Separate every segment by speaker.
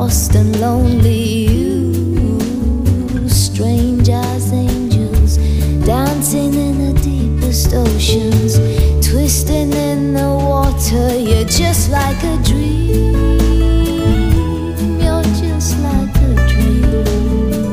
Speaker 1: lost and lonely you, strange as angels, dancing in the deepest oceans, twisting in the water. You're just like a dream, you're just like a dream.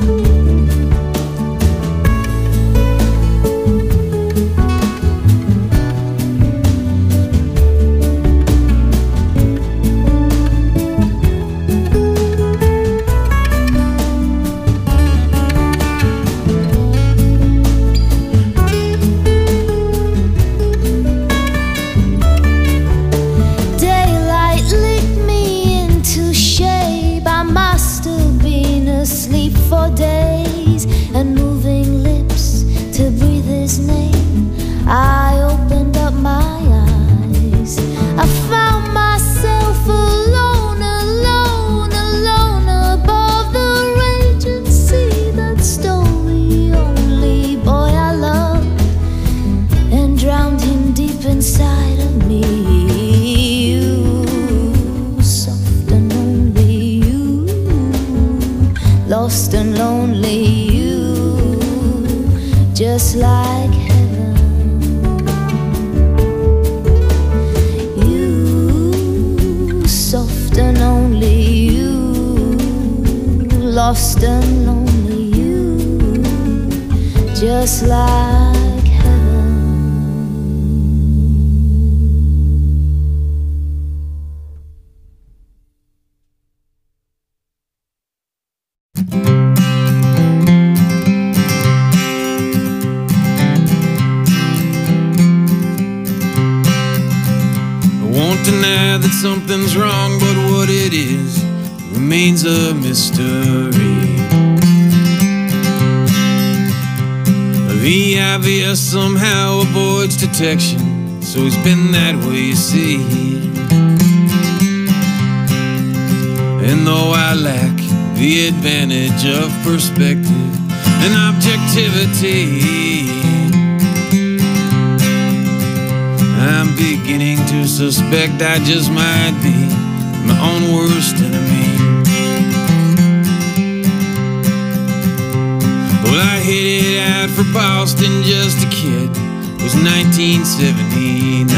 Speaker 1: For days and moving lips to breathe his name, I opened up my eyes. I found myself alone, alone, alone above the raging sea that stole the only boy I loved and drowned him deep inside of me. You, soft and lonely you, lost and lonely you, just like heaven. You, soft and lonely you, lost and lonely you, just like heaven.
Speaker 2: Deny that something's wrong, but what it is remains a mystery. The obvious somehow avoids detection, so it's been that way, you see. And though I lack the advantage of perspective and objectivity, I'm beginning to suspect I just might be my own worst enemy. Well, I headed out for Boston just a kid. It was 1979.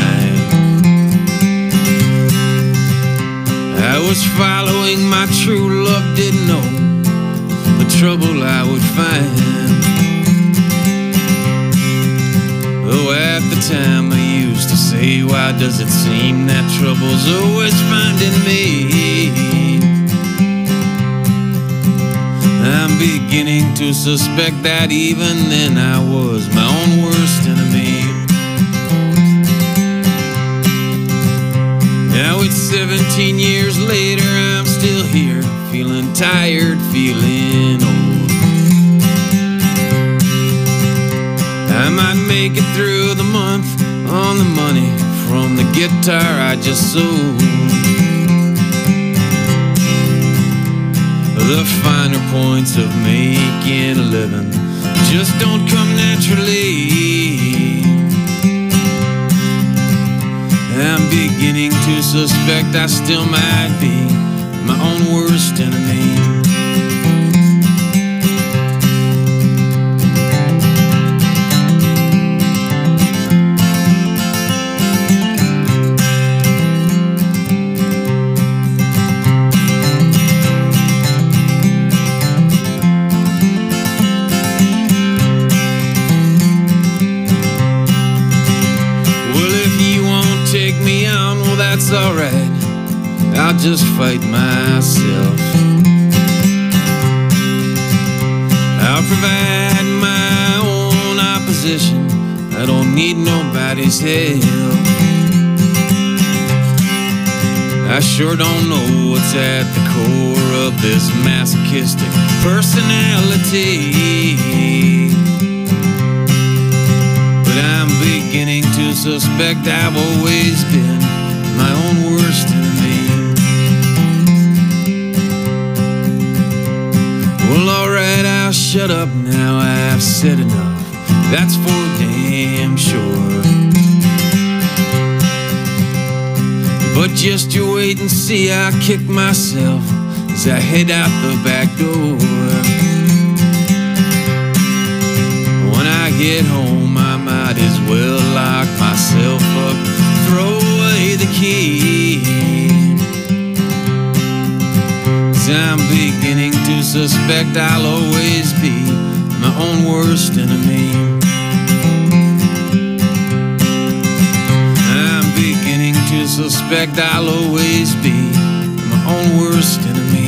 Speaker 2: I was following my true love, didn't know the trouble I would find. Though at the time I used to say, why does it seem that trouble's always finding me? I'm beginning to suspect that even then I was my own worst enemy. Now it's 17 years later, I'm still here, feeling tired, feeling old. I might make it through the month on the money from the guitar I just sold. The finer points of making a living just don't come naturally. I'm beginning to suspect I still might be my own worst enemy. That's alright, I'll just fight myself. I'll provide my own opposition, I don't need nobody's help. I sure don't know what's at the core of this masochistic personality, but I'm beginning to suspect I've always been my own worst enemy. Well, alright, I'll shut up now, I've said enough, that's for damn sure. But just you wait and see, I'll kick myself as I head out the back door. When I get home, I might as well lock myself up, throw away the key. 'Cause I'm beginning to suspect I'll always be my own worst enemy. I'm beginning to suspect I'll always be my own worst enemy.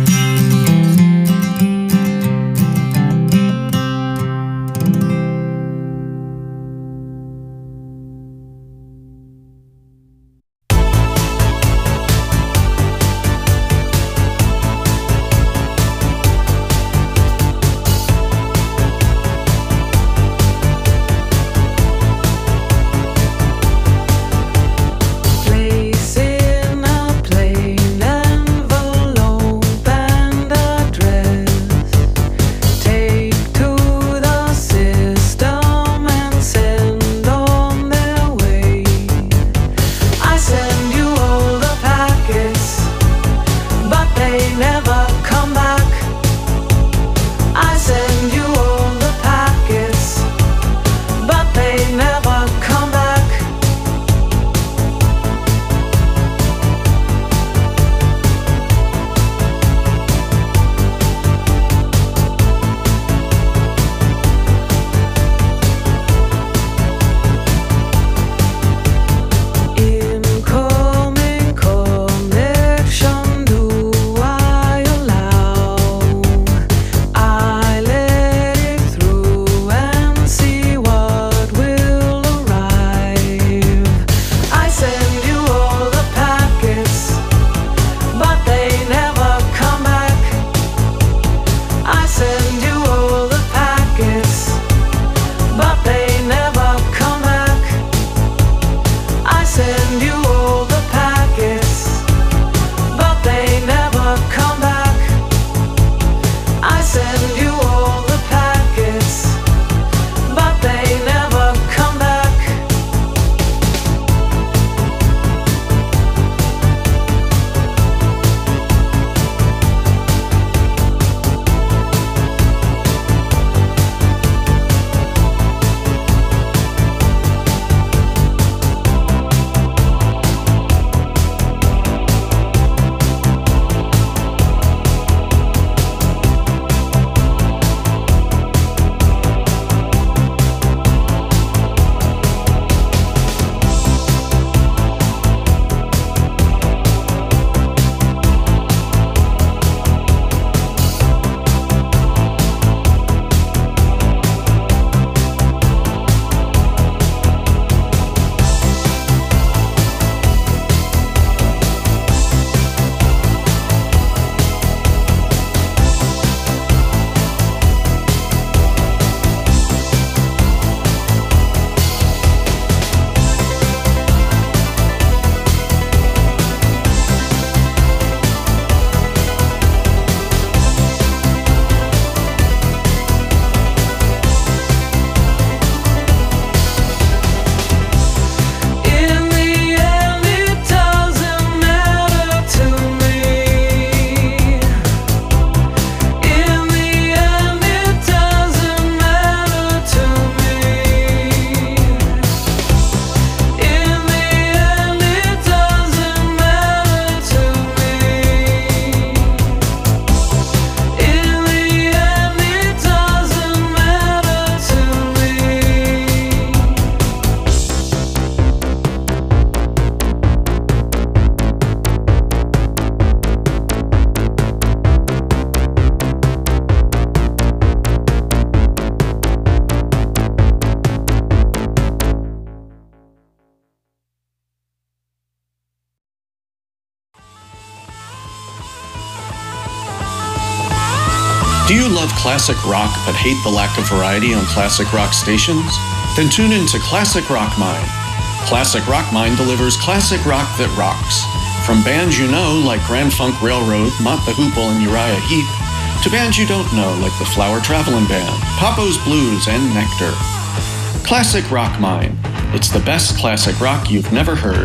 Speaker 3: Do you love classic rock but hate the lack of variety on classic rock stations? Then tune in to Classic Rock Mine. Classic Rock Mine delivers classic rock that rocks. From bands you know like Grand Funk Railroad, Mott the Hoople, and Uriah Heep, to bands you don't know like the Flower Traveling Band, Papo's Blues, and Nectar. Classic Rock Mine. It's the best classic rock you've never heard.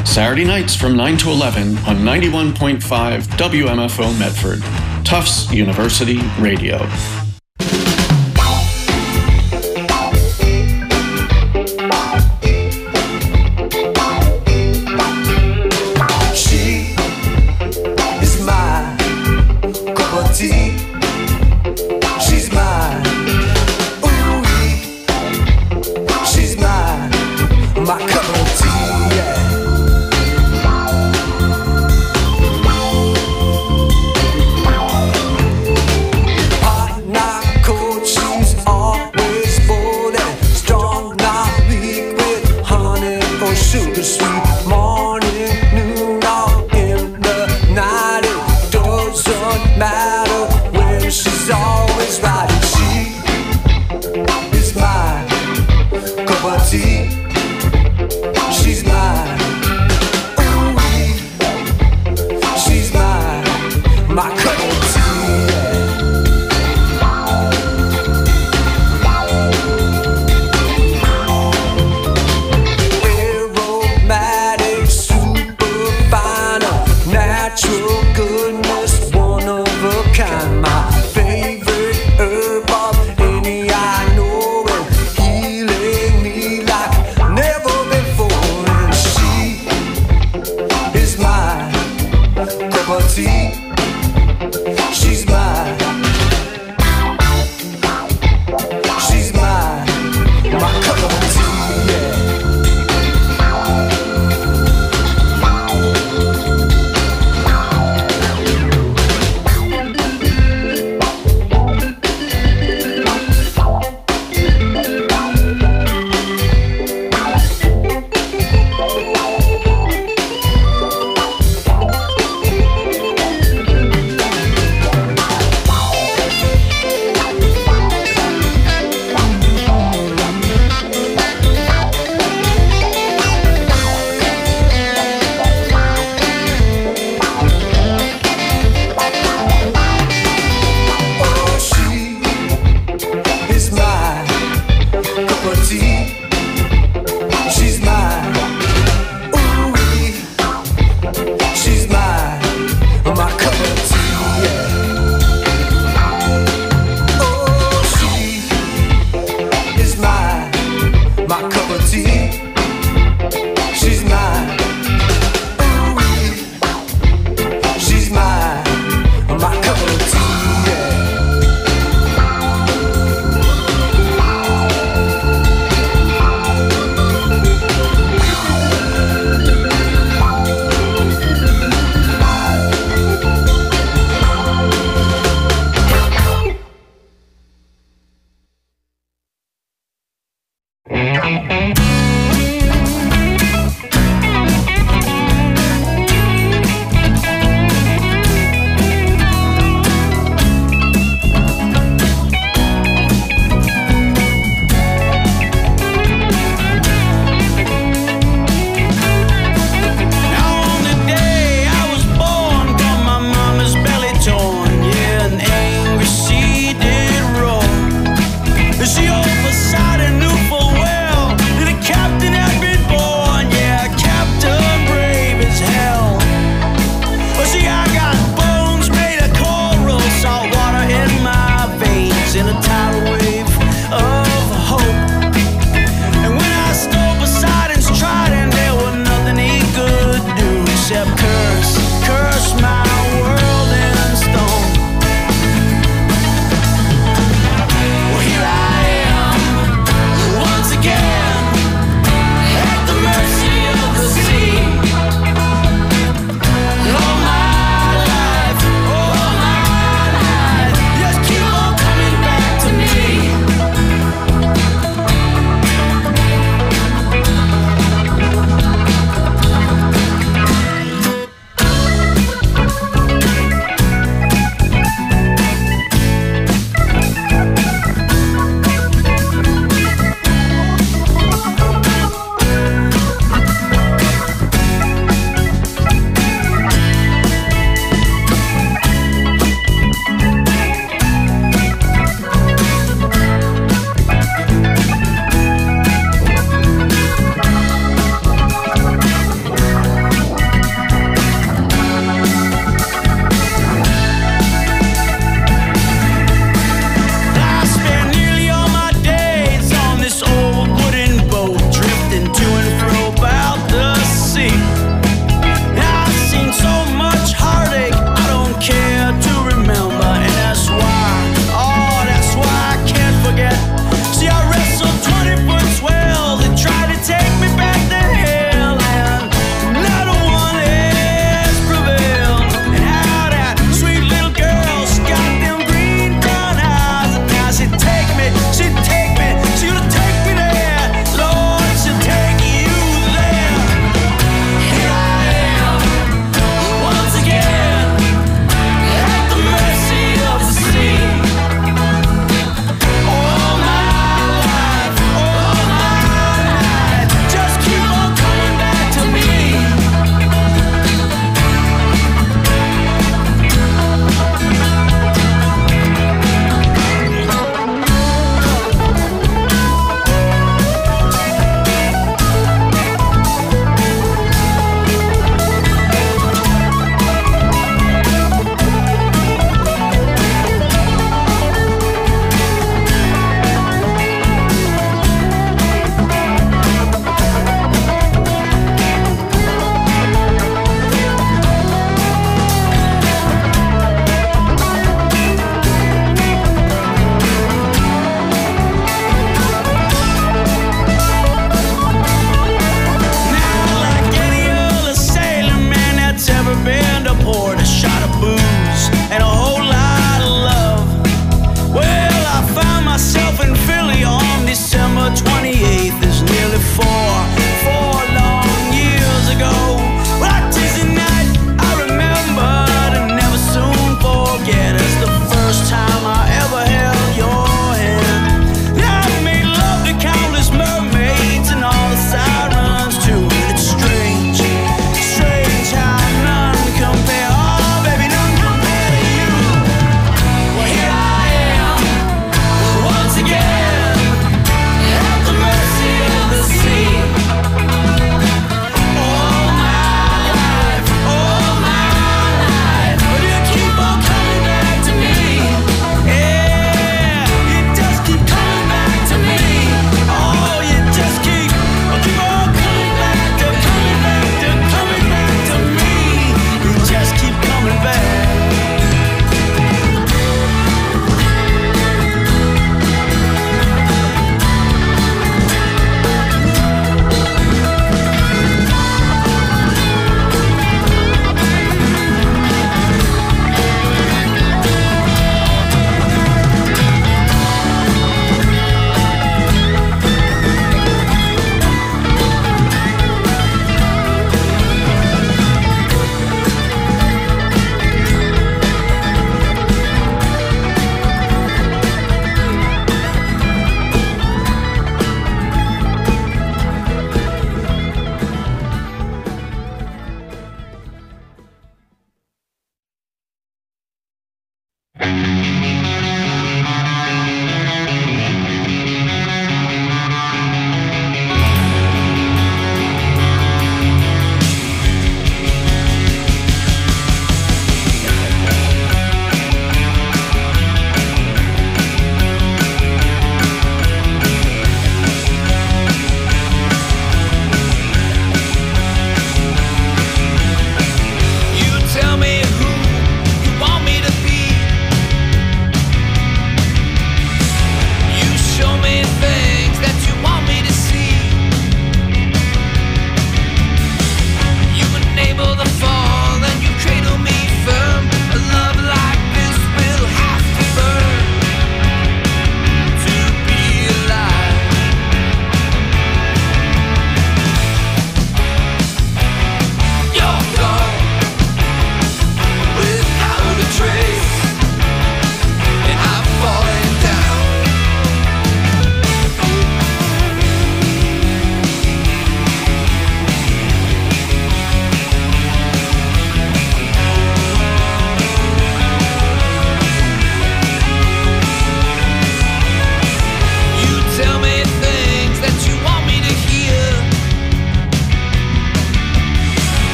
Speaker 3: Saturday nights from 9 to 11 on 91.5 WMFO Medford, Tufts University Radio.
Speaker 4: She is my cup of tea. She's mine. Ooh, she's mine. My cup of tea, yeah. Sugar sweet morning, noon, or in the night. It doesn't matter when she's always right. She is my cup of tea. She's mine. Ooh, she's mine. My cup of tea.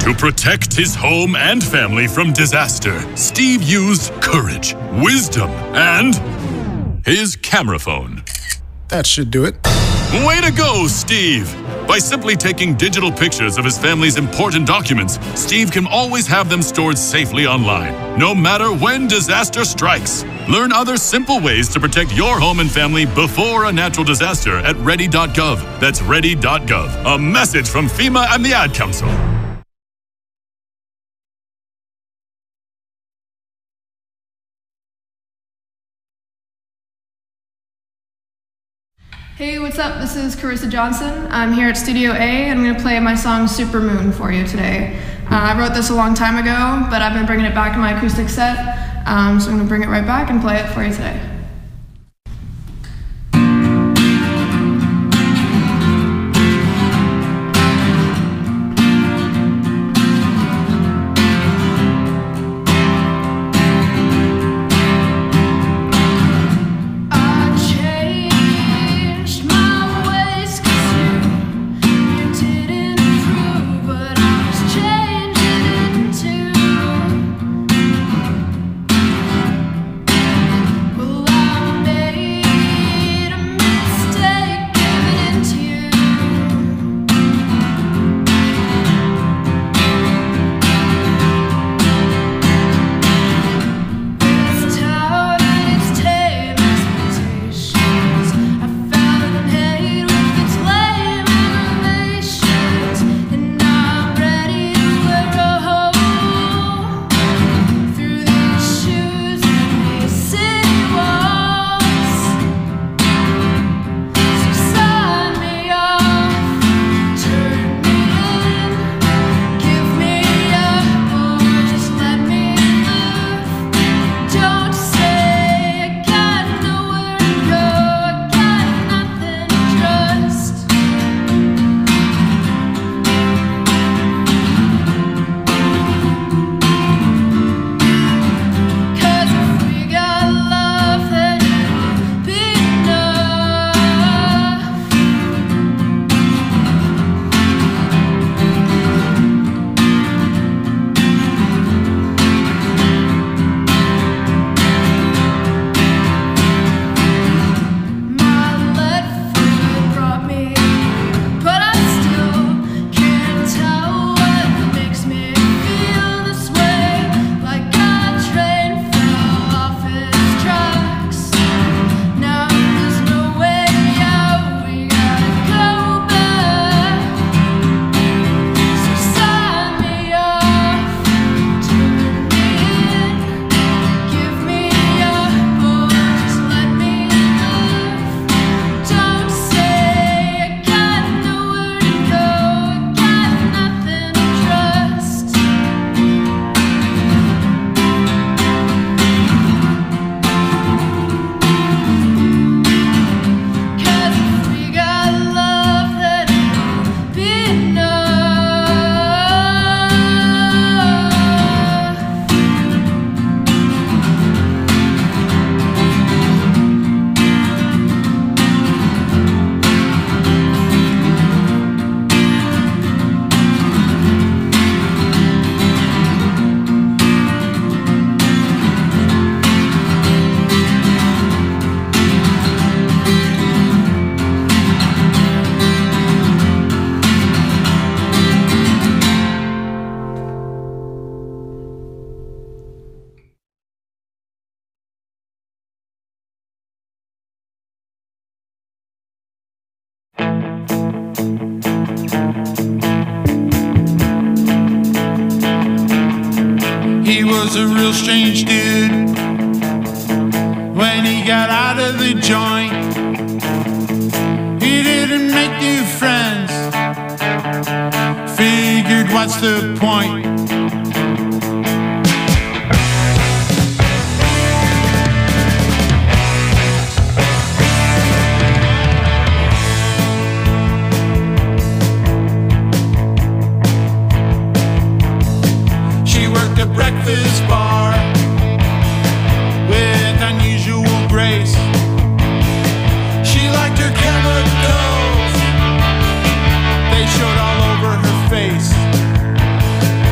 Speaker 5: To protect his home and family from disaster, Steve used courage, wisdom, and his camera phone.
Speaker 6: That should do it.
Speaker 5: Way to go, Steve! By simply taking digital pictures of his family's important documents, Steve can always have them stored safely online, no matter when disaster strikes. Learn other simple ways to protect your home and family before a natural disaster at ready.gov. That's ready.gov. A message from FEMA and the Ad Council.
Speaker 7: Hey, what's up? This is Carissa Johnson. I'm here at Studio A, and I'm going to play my song Super Moon for you today. I wrote this a long time ago, but I've been bringing it back in my acoustic set, so I'm going to bring it right back and play it for you today.
Speaker 8: He was a real strange dude when he got out of the joint. He didn't make new friends, figured what's the point? Breakfast bar with unusual grace. She liked her chemicals, they showed all over her face.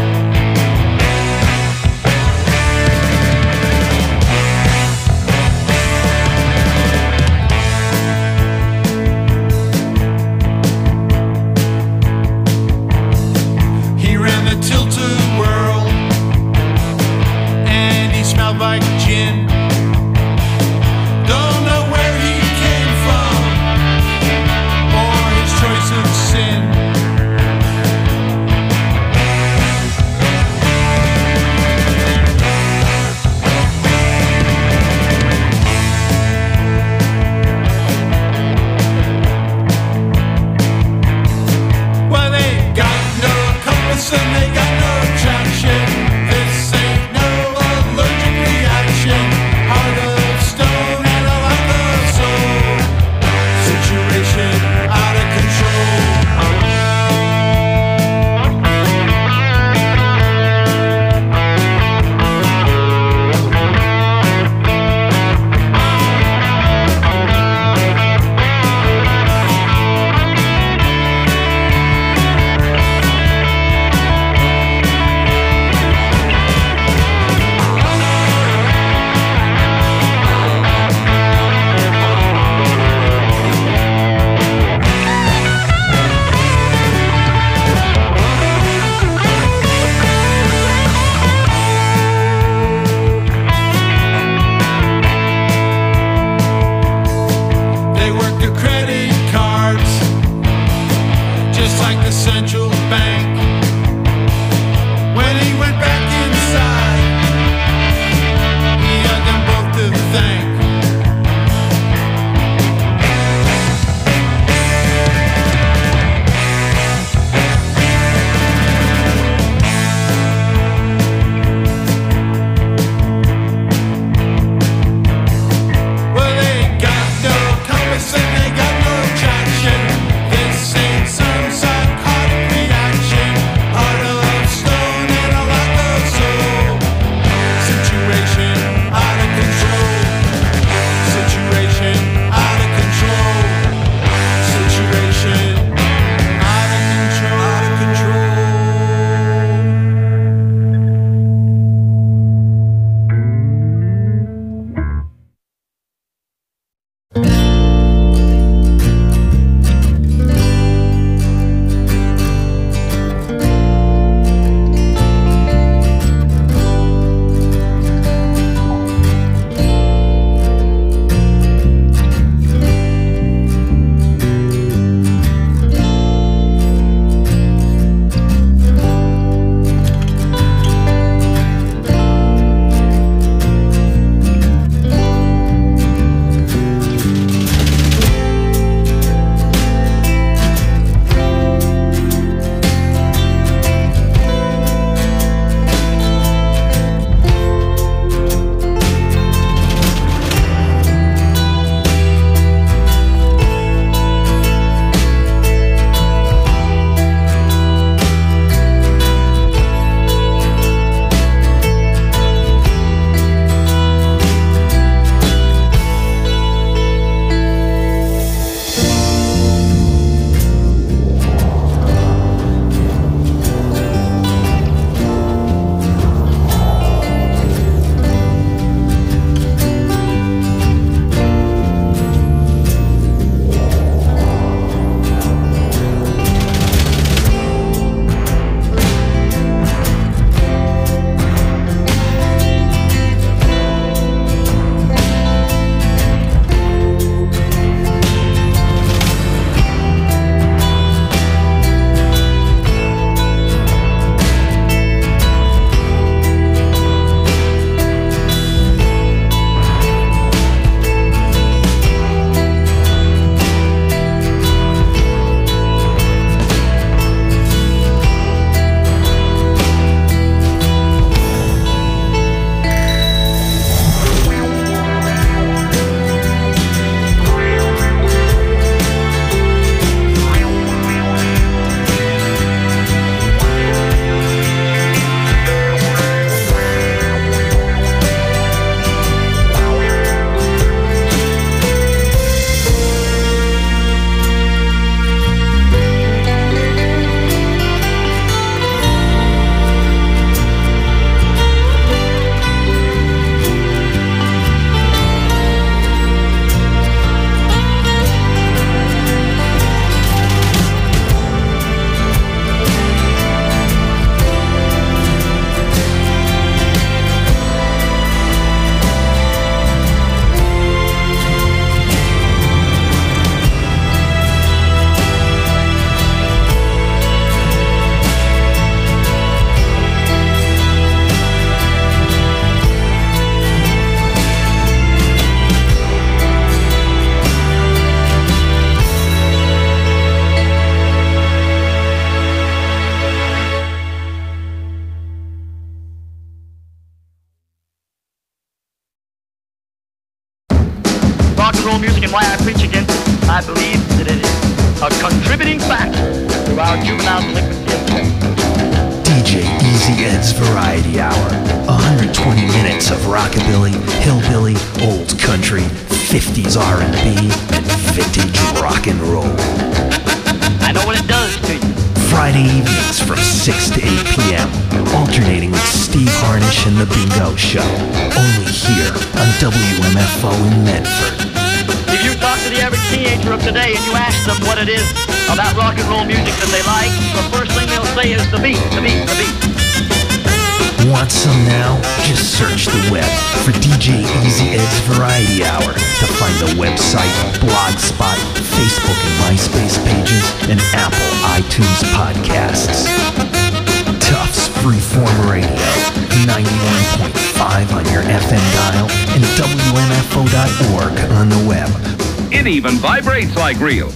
Speaker 9: why I preach against it. I believe that it is a contributing factor to our juvenile delinquency.
Speaker 10: DJ Easy Ed's Variety Hour. 120 minutes of rockabilly, hillbilly, old country, 50s R&B, and vintage rock and roll.
Speaker 9: I know what it does to you.
Speaker 10: Friday evenings from 6 to 8 p.m. Alternating with Steve Harnish and The Bingo Show. Only here on WMFO in Medford.
Speaker 9: If you talk to the average teenager of today and you ask them what it is about rock and roll music that they like, the first thing they'll say is the beat, the beat, the beat.
Speaker 10: Want some now? Just search the web for DJ Easy Ed's Variety Hour to find the website, Blogspot, Facebook and MySpace pages, and Apple iTunes podcasts. Tufts Freeform Radio, 91.5 on your FM dial, and WMFO.org on the web.
Speaker 11: It even vibrates like real.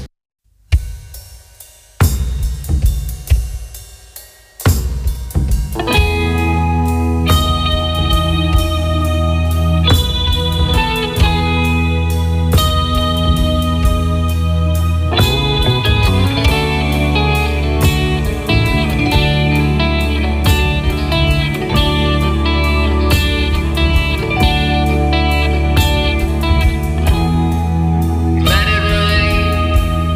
Speaker 12: Let it rain.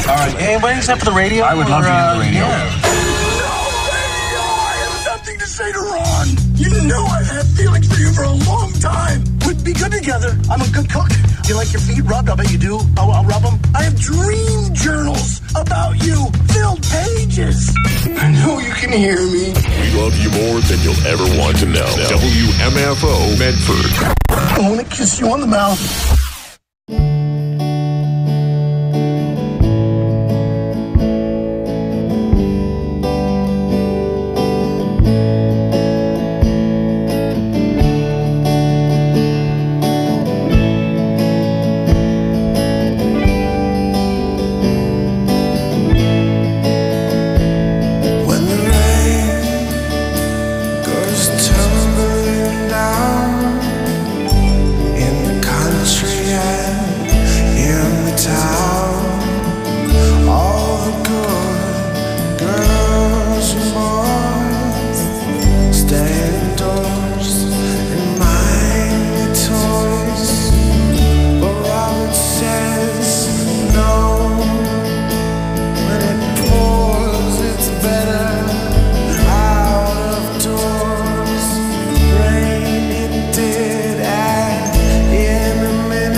Speaker 12: All right, anybody except for the radio?
Speaker 13: I would love to hear the radio.
Speaker 12: Yeah.
Speaker 14: Something to say to Ron. You know I've had feelings for you for a long time. We'd be good together. I'm a good cook. Do you like your feet rubbed? I bet you do. I'll rub them. I have dream journals about you. Filled pages. I know you can hear me.
Speaker 15: We love you more than you'll ever want to know. WMFO Medford.
Speaker 14: I want to kiss you on the mouth.